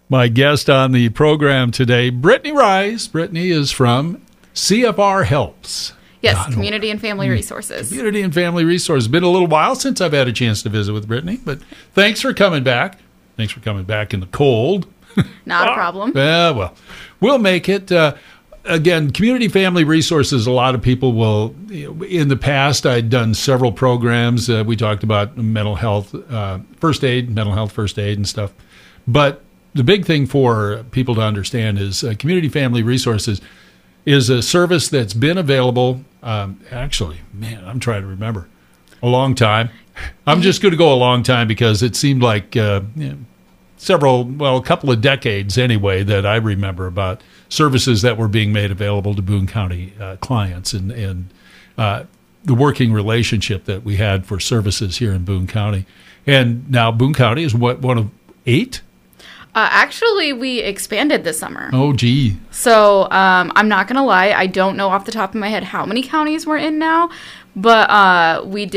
My guest on the program today, Brittany Rice. Brittany is from CFR Helps. Yes, Community and Family Resources. Community and Family Resources. Been a little while since I've had a chance to visit with Brittany, but thanks for coming back. Thanks for coming back in the cold. Not a problem. Well, we'll make it. Again, Community Family Resources, a lot of people will, in the past, I'd done several programs. We talked about mental health first aid and stuff. But the big thing for people to understand is Community Family Resources is a service that's been available, actually, man, I'm trying to remember, a long time. I'm just going to go a long time because it seemed like a couple of decades anyway that I remember about services that were being made available to Boone County clients and the working relationship that we had for services here in Boone County. And now Boone County is one of 8? Actually, we expanded this summer. Oh, gee. So I'm not going to lie. I don't know off the top of my head how many counties we're in now. But we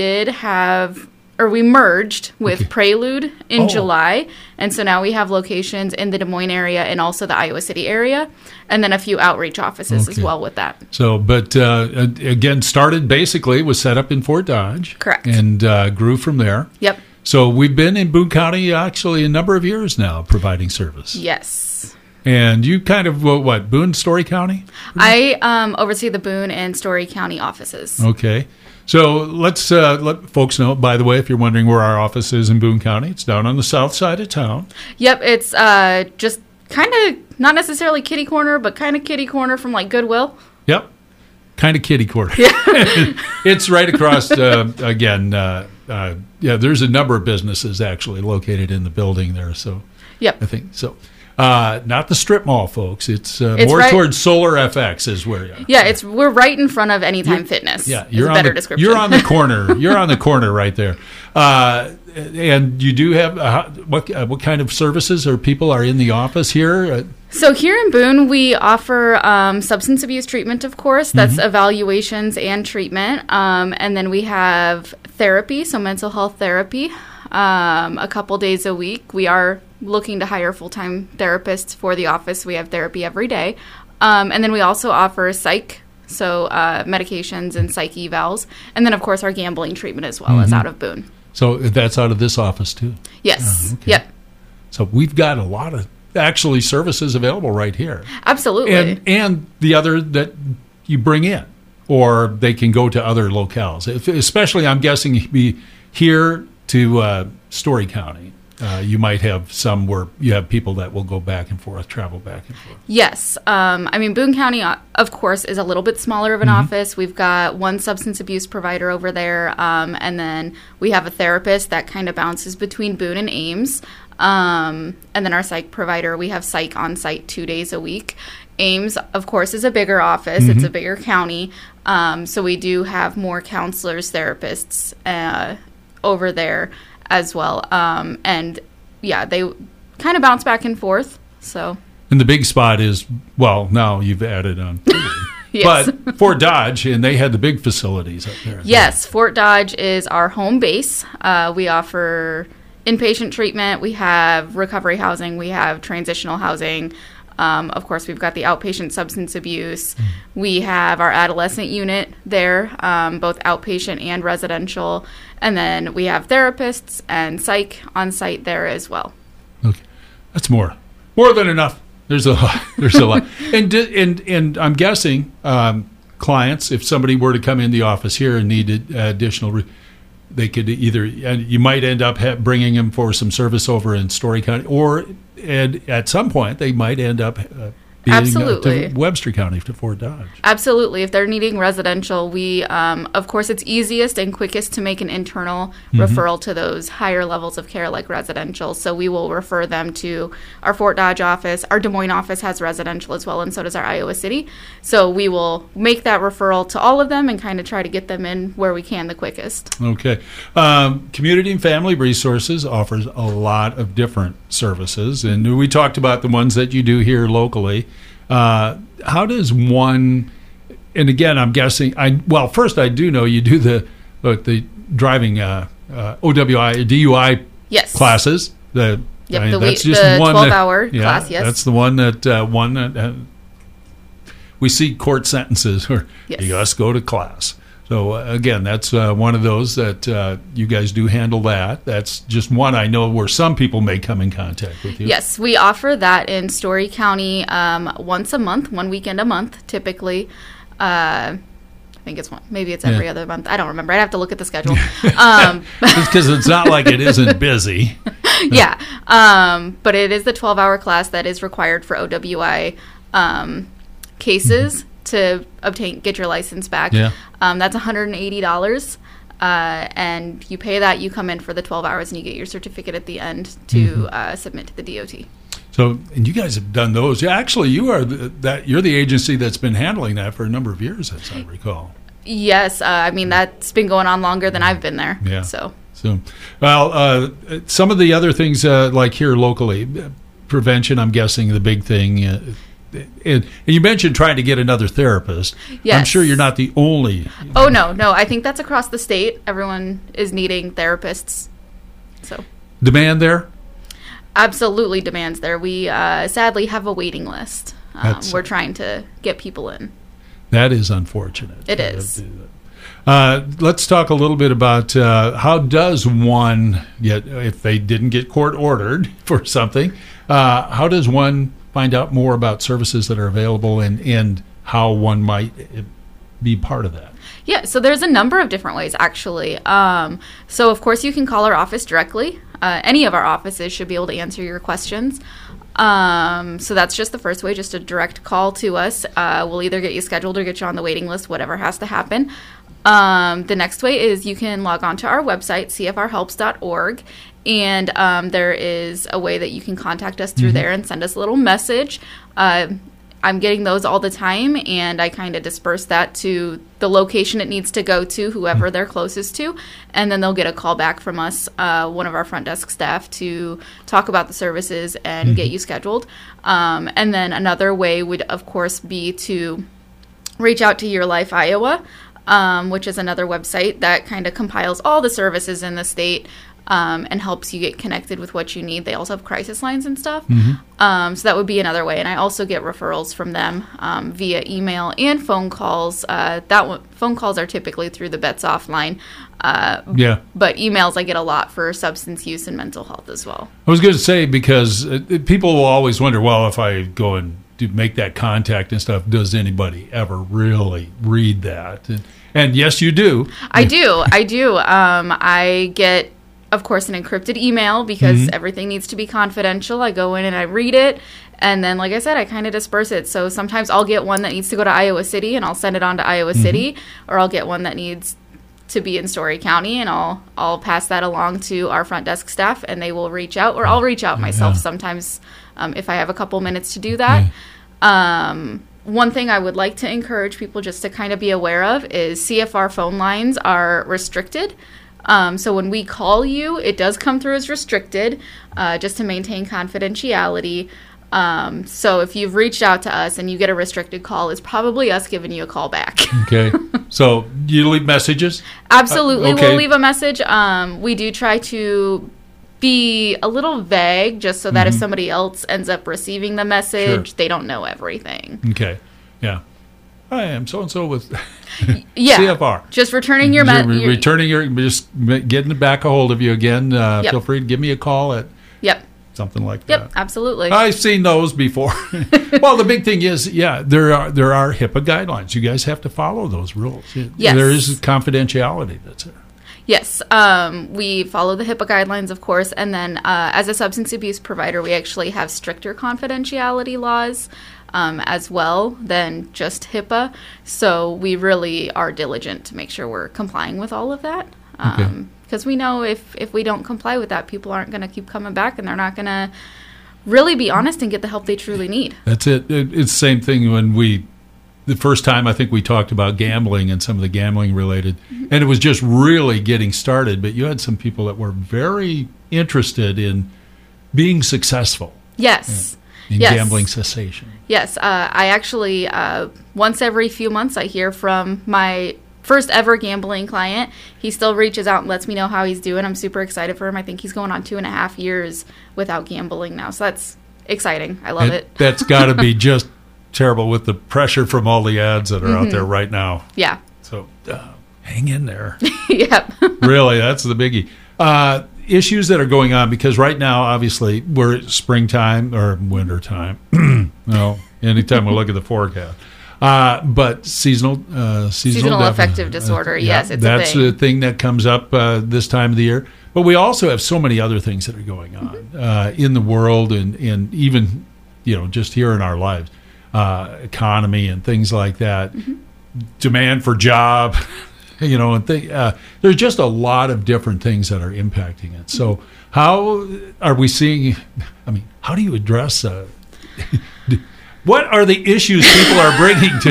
merged with Prelude in July. And so now we have locations in the Des Moines area and also the Iowa City area. And then a few outreach offices as well with that. So, but again, was set up in Fort Dodge. Correct. And grew from there. Yep. So we've been in Boone County actually a number of years now providing service. Yes. And you kind of, Boone, Story County? I oversee the Boone and Story County offices. Okay. So let's let folks know, by the way, if you're wondering where our office is in Boone County, it's down on the south side of town. Yep. It's just kind of not necessarily kitty corner, but kind of kitty corner from like Goodwill. Yep. Kind of kitty corner. Yeah. It's right across, there's a number of businesses actually located in the building there. So, yep. I think so. Not the strip mall, folks. It's more towards Solar FX is where you are. Yeah, we're right in front of Anytime Fitness. Yeah, description. You're on the corner. You're on the corner right there. And you do have what kind of services or people are in the office here? So here in Boone, we offer substance abuse treatment, of course. That's evaluations and treatment. And then we have therapy, so mental health therapy, a couple days a week. We are looking to hire full-time therapists for the office. We have therapy every day. And then we also offer psych, so medications and psych evals. And then, of course, our gambling treatment as well is out of Boone. So that's out of this office, too? Yes. Oh, okay. Yep. So we've got a lot of actually services available right here. Absolutely. And the other that you bring in, or they can go to other locales. Especially, I'm guessing, be here to Story County. You might have some where you have people that will go back and forth, travel back and forth. Yes. Boone County, of course, is a little bit smaller of an office. We've got one substance abuse provider over there, and then we have a therapist that kind of bounces between Boone and Ames. And then our psych provider, we have psych on site 2 days a week. Ames, of course, is a bigger office. It's a bigger county. So we do have more counselors, therapists over there as well. And yeah, they kind of bounce back and forth. So. And the big spot is, now you've added on. Yes. But Fort Dodge, and they had the big facilities up there. Yes, Fort Dodge is our home base. We offer inpatient treatment. We have recovery housing. We have transitional housing. Of course, we've got the outpatient substance abuse. We have our adolescent unit there, both outpatient and residential. And then we have therapists and psych on site there as well. Okay, that's more than enough. There's a lot. And I'm guessing clients, if somebody were to come in the office here and needed additional, they could either, you might end up bringing them for some service over in Story County, or at some point they might end up Absolutely. To Webster County, to Fort Dodge. Absolutely. If they're needing residential, we, of course, it's easiest and quickest to make an internal referral to those higher levels of care like residential. So we will refer them to our Fort Dodge office. Our Des Moines office has residential as well, and so does our Iowa City. So we will make that referral to all of them and kind of try to get them in where we can the quickest. Okay. Community and Family Resources offers a lot of different services, and we talked about the ones that you do here locally. How does one, and again, I'm guessing, first I do know you do the driving OWI, DUI yes. classes, the Yep, That's the just one 12-hour class, yes. That's the one that we see court sentences where Yes. you just go to class. So, again, that's one of those that you guys do handle that. That's just one I know where some people may come in contact with you. Yes, we offer that in Story County once a month, one weekend a month, typically. I think it's one. Maybe it's every other month. I don't remember. I'd have to look at the schedule. Because it's not like it isn't busy. Yeah. But it is the 12-hour class that is required for OWI cases to get your license back. Yeah. That's $180. And you pay that, you come in for the 12 hours, and you get your certificate at the end to submit to the DOT. So, and you guys have done those. Yeah, actually, you're the agency that's been handling that for a number of years, as I recall. Yes, I mean, that's been going on longer than I've been there. Yeah. So, well, some of the other things, like here locally, prevention, I'm guessing the big thing. And you mentioned trying to get another therapist. Yes. I'm sure you're not the only. Oh, no. I think that's across the state. Everyone is needing therapists. So, Demand there? absolutely demands there. We sadly have a waiting list. We're trying to get people in. That is unfortunate. It is. Let's talk a little bit about how does one get, if they didn't get court ordered for something, how does one find out more about services that are available and how one might be part of that? Yeah, so there's a number of different ways, actually. So, of course, you can call our office directly. Any of our offices should be able to answer your questions. So that's just the first way, just a direct call to us. We'll either get you scheduled or get you on the waiting list, whatever has to happen. The next way is you can log on to our website, cfrhelps.org, and there is a way that you can contact us through there and send us a little message. I'm getting those all the time, and I kind of disperse that to the location it needs to go to, whoever they're closest to, and then they'll get a call back from us, one of our front desk staff, to talk about the services and get you scheduled. And then another way would, of course, be to reach out to Your Life Iowa, which is another website that kind of compiles all the services in the state and helps you get connected with what you need. They also have crisis lines and stuff. So that would be another way. And I also get referrals from them via email and phone calls. Phone calls are typically through the Bets Offline. But emails I get a lot for substance use and mental health as well. I was going to say, because people will always wonder, well, if I go and make that contact and stuff, does anybody ever really read that? And yes, you do. I do. I get, of course, an encrypted email because everything needs to be confidential. I go in and I read it. And then, like I said, I kind of disperse it. So sometimes I'll get one that needs to go to Iowa City, and I'll send it on to Iowa City. Or I'll get one that needs to be in Story County, and I'll pass that along to our front desk staff, and they will reach out. Or I'll reach out myself sometimes if I have a couple minutes to do that. One thing I would like to encourage people just to kind of be aware of is CFR phone lines are restricted. So when we call you, it does come through as restricted, just to maintain confidentiality. So if you've reached out to us and you get a restricted call, it's probably us giving you a call back. Okay. So you leave messages? Absolutely. Okay. We'll leave a message. We do try to be a little vague, just so that if somebody else ends up receiving the message, they don't know everything. Okay. Yeah. I am so-and-so with Yeah. CFR. Just returning your just getting back a hold of you again. Feel free to give me a call at something like that. Yep, absolutely. I've seen those before. Well, the big thing is, there are HIPAA guidelines. You guys have to follow those rules. Yes. There is confidentiality that's there. Yes, we follow the HIPAA guidelines, of course, and then as a substance abuse provider, we actually have stricter confidentiality laws as well than just HIPAA. So we really are diligent to make sure we're complying with all of that. Because we know if we don't comply with that, people aren't going to keep coming back, and they're not going to really be honest and get the help they truly need. That's it. It's the same thing when the first time I think we talked about gambling and some of the gambling related, and it was just really getting started, but you had some people that were very interested in being successful. Yes. In gambling cessation. Yes. I actually, once every few months, I hear from my first ever gambling client. He still reaches out and lets me know how he's doing. I'm super excited for him. I think he's going on 2.5 years without gambling now. So that's exciting. I love it. That's got to be just terrible with the pressure from all the ads that are out there right now. Yeah. So hang in there. Yep. Really, that's the biggie. Issues that are going on, because right now, obviously, we're at springtime or wintertime. No, anytime we look at the forecast. But seasonal affective disorder, yes, it's that's a thing. a thing that comes up this time of the year. But we also have so many other things that are going on in the world and even, just here in our lives, economy and things like that, demand for job, and there's just a lot of different things that are impacting it. So how are we seeing, how do you address what are the issues people are bringing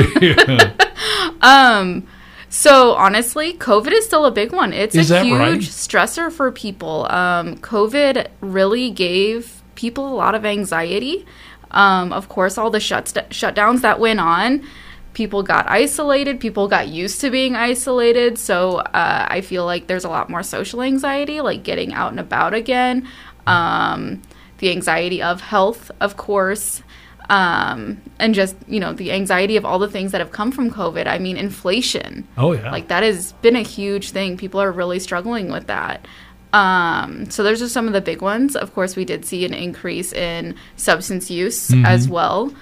to you? So honestly, COVID is still a big one. It's Is a that huge right? stressor for people. COVID really gave people a lot of anxiety. Of course, all the shutdowns that went on, people got isolated. People got used to being isolated. So I feel like there's a lot more social anxiety, like getting out and about again. The anxiety of health, of course. And just, the anxiety of all the things that have come from COVID. I mean, inflation. Oh, yeah. Like, that has been a huge thing. People are really struggling with that. So those are some of the big ones. Of course, we did see an increase in substance use as well.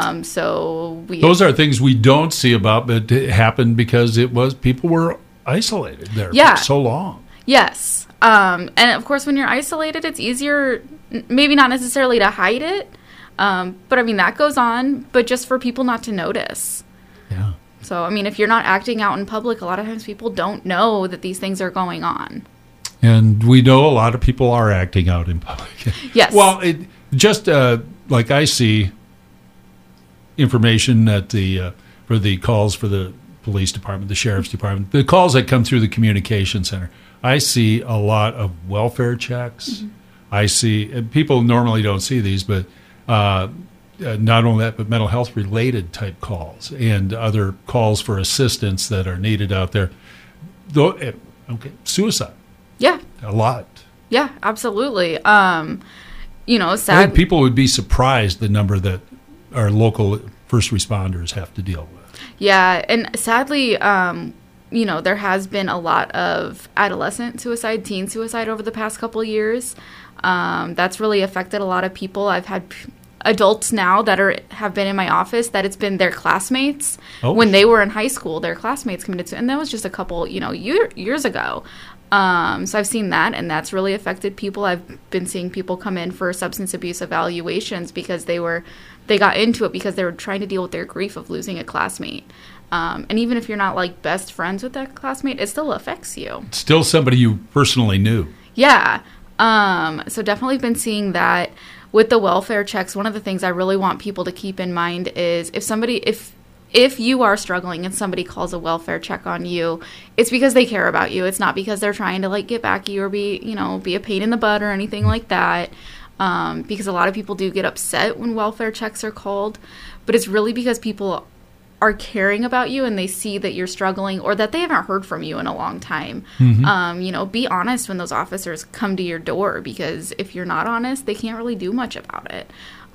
Those are things we don't see about, but it happened because people were isolated there for so long. Yes. And, of course, when you're isolated, it's easier, maybe not necessarily to hide it. But that goes on, but just for people not to notice. Yeah. So, if you're not acting out in public, a lot of times people don't know that these things are going on. And we know a lot of people are acting out in public. Yes. Well, like I see information at for the calls for the police department, the sheriff's department, the calls that come through the communication center. I see a lot of welfare checks. I see, and people normally don't see these, but not only that, but mental health related type calls and other calls for assistance that are needed out there. Suicide. Yeah. A lot. Yeah, absolutely. Sad. I think people would be surprised the number that our local first responders have to deal with. Yeah, and sadly, there has been a lot of adolescent suicide, teen suicide over the past couple of years. That's really affected a lot of people. I've had adults now that have been in my office that it's been their classmates when they were in high school. Their classmates committed suicide, and that was just a couple, years ago. So I've seen that, and that's really affected people. I've been seeing people come in for substance abuse evaluations because they got into it because they were trying to deal with their grief of losing a classmate. And even if you're not like best friends with that classmate, it still affects you. It's still somebody you personally knew. Yeah. So definitely been seeing that. With the welfare checks, one of the things I really want people to keep in mind is if you are struggling and somebody calls a welfare check on you, it's because they care about you. It's not because they're trying to get back at you or be a pain in the butt or anything like that. Because a lot of people do get upset when welfare checks are called, but it's really because people are caring about you and they see that you're struggling or that they haven't heard from you in a long time. Be honest when those officers come to your door, because if you're not honest, they can't really do much about it.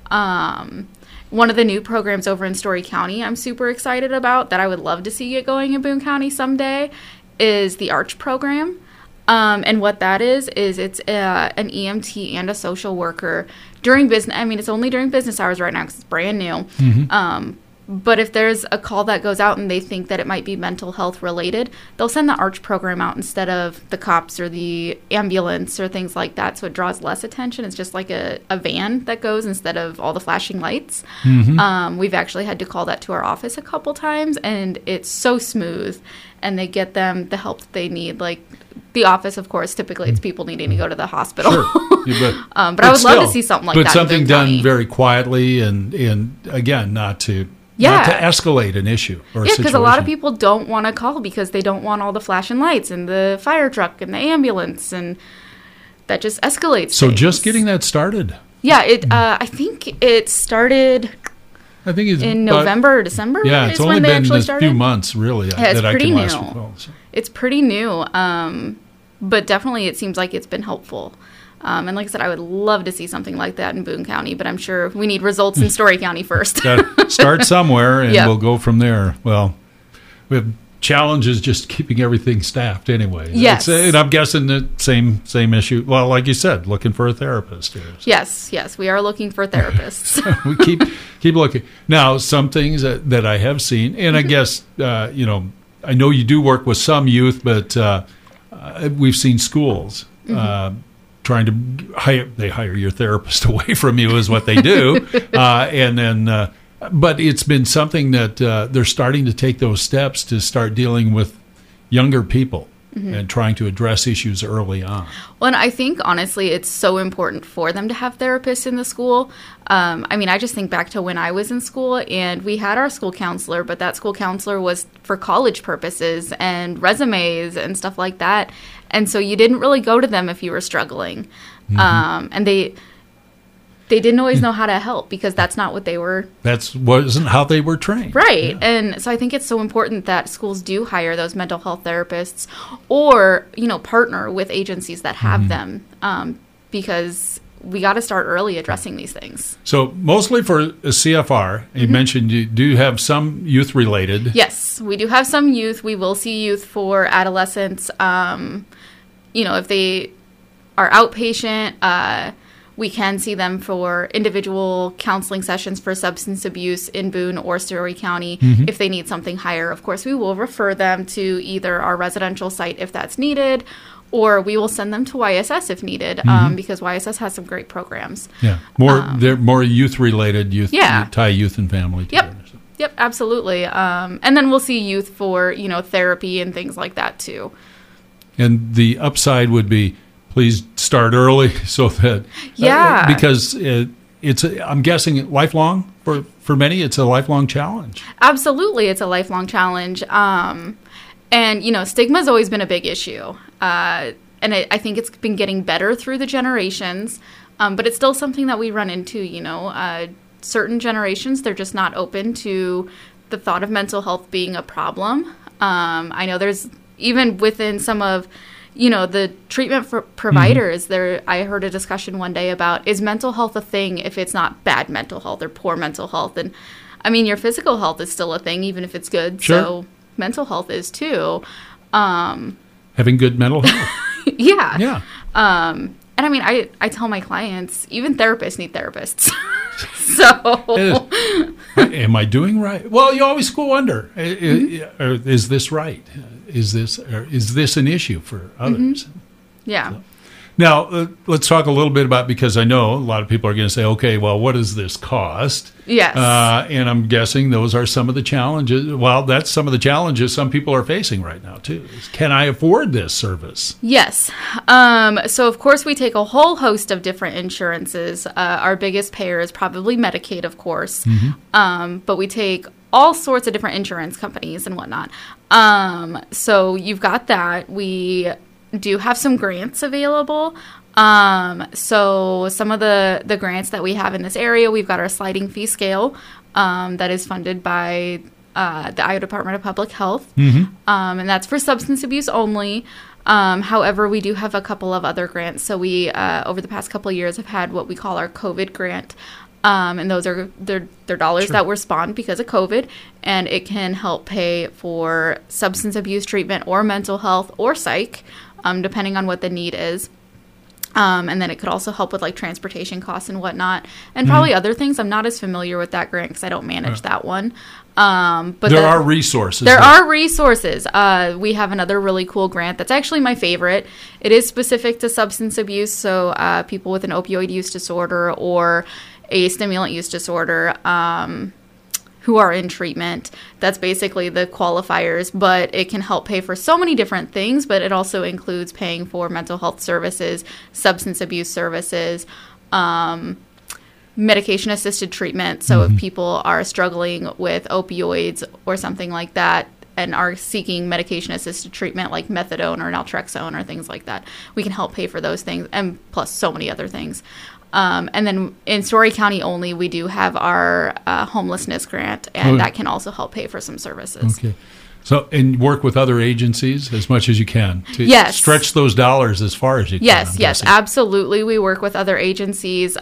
One of the new programs over in Story County I'm super excited about that I would love to see get going in Boone County someday is the ARCH program. And what that is it's an EMT and a social worker during business. It's only during business hours right now because it's brand new. But if there's a call that goes out and they think that it might be mental health related, they'll send the ARCH program out instead of the cops or the ambulance or things like that. So it draws less attention. It's just like a van that goes instead of all the flashing lights. We've actually had to call that to our office a couple times, and it's so smooth. And they get them the help that they need. Like the office, of course, typically it's people needing to go to the hospital. Sure. But I would love to see something like that. But something done very quietly and again, not to escalate an issue or a situation. Because a lot of people don't want to call because they don't want all the flashing lights and the fire truck and the ambulance, and that just escalates So things. just getting that started. Yeah, I think it started I think it's in November or December. Yeah, it's only been a few months, really, that I can last recall. So. It's pretty new, but definitely it seems like it's been helpful. And like I said, I would love to see something like that in Boone County, but I'm sure we need results in Story County first. Start somewhere, and we'll go from there. Well, we have challenges just keeping everything staffed anyway. Yes. And I'm guessing the same issue. Well, like you said, looking for a therapist here. So. Yes, we are looking for therapists. We keep looking. Now, some things that I have seen, and I guess, I know you do work with some youth, but we've seen schools trying to hire your therapist away from you is what they do. And then, but it's been something that they're starting to take those steps to start dealing with younger people and trying to address issues early on. Well, and I think, honestly, it's so important for them to have therapists in the school. I just think back to when I was in school, and we had our school counselor, but that school counselor was for college purposes and resumes and stuff like that. And so you didn't really go to them if you were struggling. And they didn't always know how to help because that's not what they were. That wasn't how they were trained. Right. Yeah. And so I think it's so important that schools do hire those mental health therapists or, partner with agencies that have them because we got to start early addressing these things. So mostly for a CFR, you mentioned you do have some youth related. Yes, we do have some youth. We will see youth for adolescents. If they are outpatient, we can see them for individual counseling sessions for substance abuse in Boone or Story County. If they need something higher, of course, we will refer them to either our residential site if that's needed, or we will send them to YSS if needed, because YSS has some great programs. Yeah, they're more youth-related, tie youth and family together. Yep, absolutely. And then we'll see youth for, therapy and things like that, too. And the upside would be, please start early so that because I'm guessing lifelong for many it's a lifelong challenge. Absolutely, it's a lifelong challenge. And stigma's always been a big issue. And I think it's been getting better through the generations, but it's still something that we run into. Certain generations, they're just not open to the thought of mental health being a problem. I know there's even within some of the treatment for providers, I heard a discussion one day about, is mental health a thing if it's not bad mental health or poor mental health? And your physical health is still a thing, even if it's good. Sure. So mental health is too. Having good mental health. Yeah. Yeah. And I tell my clients, even therapists need therapists. So. Am I doing right? Well, you always go under. Is this right? Is this an issue for others? Yeah. So, now, let's talk a little bit about, because I know a lot of people are going to say, okay, well, what does this cost? Yes. And I'm guessing those are some of the challenges. Well, that's some of the challenges some people are facing right now, too. Can I afford this service? Yes. So, of course, we take a whole host of different insurances. Our biggest payer is probably Medicaid, of course. But we take all sorts of different insurance companies and whatnot. So you've got that. We do have some grants available. So some of the grants that we have in this area, we've got our sliding fee scale that is funded by the Iowa Department of Public Health. And that's for substance abuse only. However, we do have a couple of other grants. So we, over the past couple of years, have had what we call our COVID grant. And those are they're dollars that were spawned because of COVID, and it can help pay for substance abuse treatment or mental health or psych, depending on what the need is. And then it could also help with like transportation costs and whatnot, and probably other things. I'm not as familiar with that grant because I don't manage that one. But there are resources. There are resources. We have another really cool grant that's actually my favorite. It is specific to substance abuse, so people with an opioid use disorder or a stimulant use disorder who are in treatment. That's basically the qualifiers, but it can help pay for so many different things, but it also includes paying for mental health services, substance abuse services, medication-assisted treatment. So if people are struggling with opioids or something like that and are seeking medication-assisted treatment like methadone or naltrexone or things like that, we can help pay for those things, and plus so many other things. And then in Story County only, we do have our homelessness grant, and that can also help pay for some services. Okay. So, and work with other agencies as much as you can to Yes. stretch those dollars as far as you can. Yes, I'm yes, guessing. absolutely. We work with other agencies.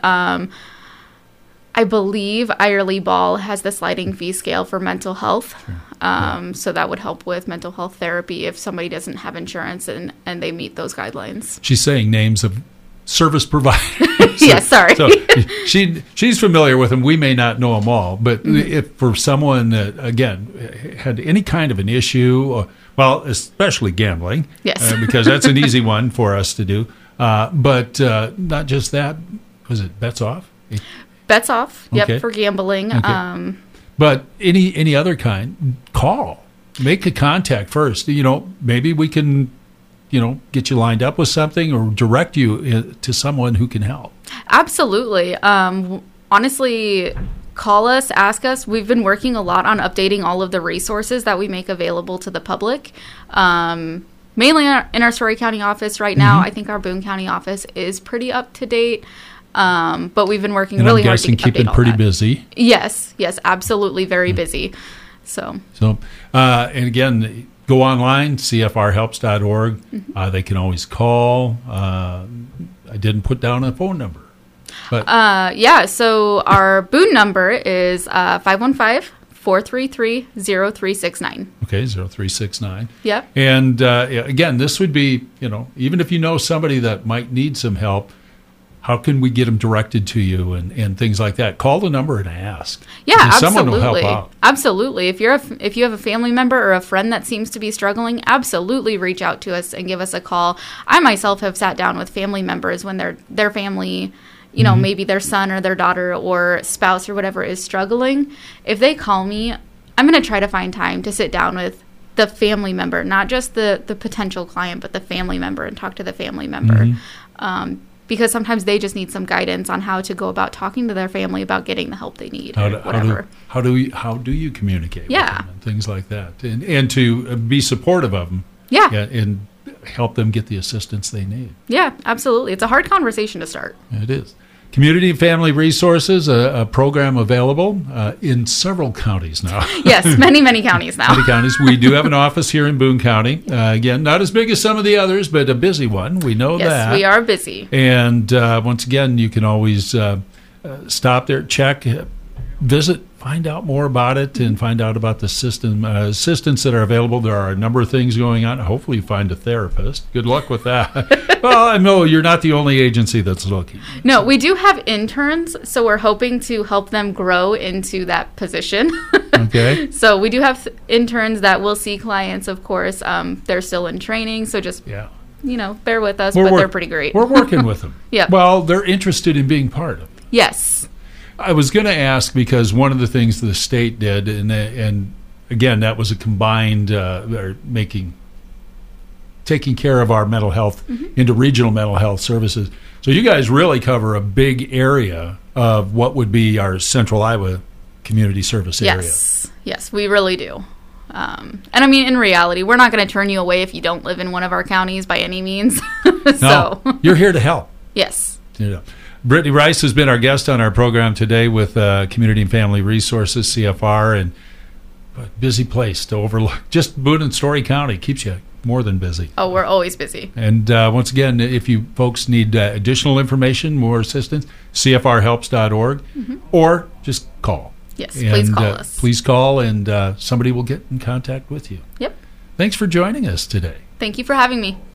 I believe Irely Ball has the sliding fee scale for mental health. So that would help with mental health therapy if somebody doesn't have insurance and they meet those guidelines. She's saying names of service providers. Yes, sorry. So she's familiar with them. We may not know them all, but if for someone that, again, had any kind of an issue, well, especially gambling, Yes. because that's an easy one for us to do. But not just that. Was it Bets Off? Bets off. Yep, Okay. for gambling. Okay. But any other kind, call. Make a contact first. Maybe we can, get you lined up with something or direct you to someone who can help. Absolutely. Honestly, call us, ask us. We've been working a lot on updating all of the resources that we make available to the public. Mainly in our Story County office right now. I think our Boone County office is pretty up to date. But we've been working And really I'm hard to guessing keeping update all pretty that. busy. Yes, absolutely, very busy. So And again, go online, cfrhelps.org. They can always call. I didn't put down a phone number. But so our Boone number is 515-433-0369. okay, 0369. Yep. And again, this would be, even if you know somebody that might need some help, how can we get them directed to you and things like that? Call the number and ask. Yeah, And absolutely. Someone will help out. Absolutely. If you have a family member or a friend that seems to be struggling, absolutely reach out to us and give us a call. I myself have sat down with family members when their family, maybe their son or their daughter or spouse or whatever is struggling. If they call me, I'm going to try to find time to sit down with the family member, not just the potential client, but the family member, and talk to the family member. Because sometimes they just need some guidance on how to go about talking to their family about getting the help they need. How do you communicate with Yeah. them and things like that, and to be supportive of them, Yeah. and help them get the assistance they need. Yeah, absolutely. It's a hard conversation to start. It is. Community and Family Resources, a program available in several counties now. Yes, many counties now. Many counties. We do have an office here in Boone County. Again, not as big as some of the others, but a busy one. We know that. Yes, we are busy. And once again, you can always stop there, check, visit, find out more about it, and find out about the assistance that are available. There are a number of things going on. Hopefully you find a therapist. Good luck with that. Well, I know you're not the only agency that's looking. No, we do have interns, so we're hoping to help them grow into that position. Okay. So we do have interns that will see clients, of course. They're still in training, so just bear with us, but they're pretty great. We're working with them. Yeah. Well, they're interested in being part of it. Yes. I was going to ask because one of the things the state did, and again, that was a combined taking care of our mental health into regional mental health services. So you guys really cover a big area of what would be our Central Iowa community service area. Yes, we really do. And I mean, in reality, we're not going to turn you away if you don't live in one of our counties by any means. No, you're here to help. Yes. Brittany Rice has been our guest on our program today with Community and Family Resources, CFR, and a busy place to overlook. Just Boone and Story County keeps you more than busy. Oh, we're always busy. And once again, if you folks need additional information, more assistance, cfrhelps.org, or just call. Yes, please call us. Please call, and somebody will get in contact with you. Yep. Thanks for joining us today. Thank you for having me.